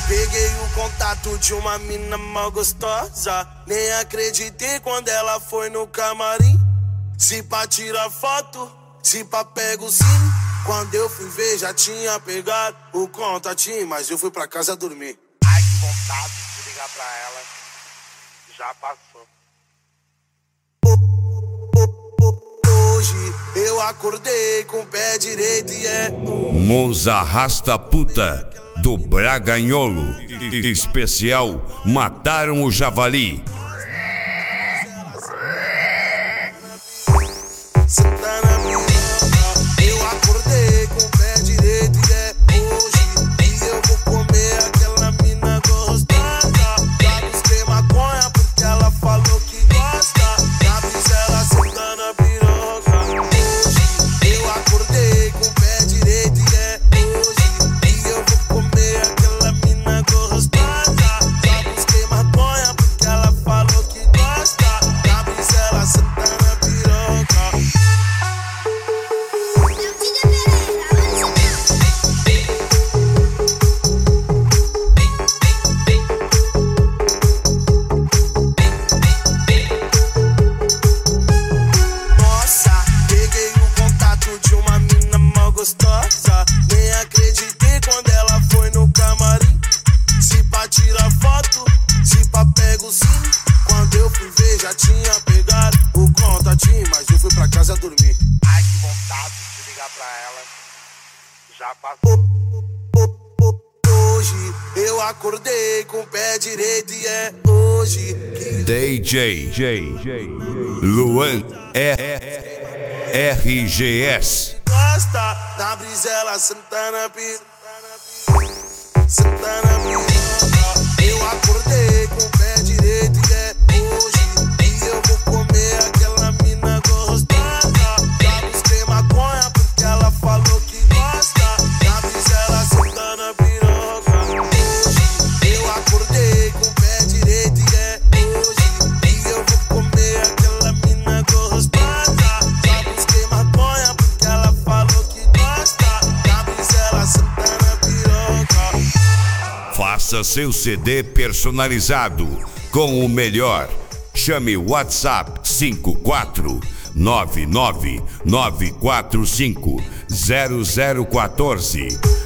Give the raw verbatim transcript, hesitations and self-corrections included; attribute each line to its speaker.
Speaker 1: peguei o contato de uma mina mal gostosa. Nem acreditei quando ela foi no camarim. Se pá tira foto, se pá pego sim. Quando eu fui ver já tinha pegado o contatinho, mas eu fui pra casa dormir.
Speaker 2: Ai, que vontade de ligar pra ela. Já passou.
Speaker 1: Hoje eu acordei com o pé direito e é
Speaker 3: Moza Rasta Puta do Braganholo. Especial Mataram o Javali.
Speaker 1: Senta na piroca. Eu acordei com o pé direito e é hoje. E eu vou comer aquela mina gostosa. Já busquei maconha porque ela falou que gosta. Na brisa ela senta na piroca. Hoje eu acordei com o pé direito e é hoje. E eu vou comer aquela mina gostosa. Já busquei maconha porque ela falou que gosta. Na brisa ela senta na piroca. Nossa, peguei o contato de uma mina mal gostosa. Nem acreditei quando ela foi no camarim. Se pá tira foto, se pá pego sim. Quando eu fui ver já tinha pegado o contatinho, mas eu fui pra casa dormir.
Speaker 2: Ai, que vontade de ligar pra ela. Já passou.
Speaker 1: Hoje eu acordei com o pé direito e é hoje que
Speaker 3: D J Luan R G S.
Speaker 1: gosta. Na brisa ela senta na piroca. Senta na piroca. Eu acordei com o pé direito e é hoje. E eu vou comer aquela mina gostosa. Já busquei maconha porque ela falou que gosta. Na brisa ela senta na piroca. Hoje eu acordei com o pé direito e é hoje. E eu vou comer aquela mina gostosa. Já busquei maconha porque ela falou que gosta. Na brisa ela senta na piroca.
Speaker 3: Faça seu C D personalizado com o melhor. Chame o WhatsApp cinco quatro nove nove nove quatro cinco zero zero um quatro.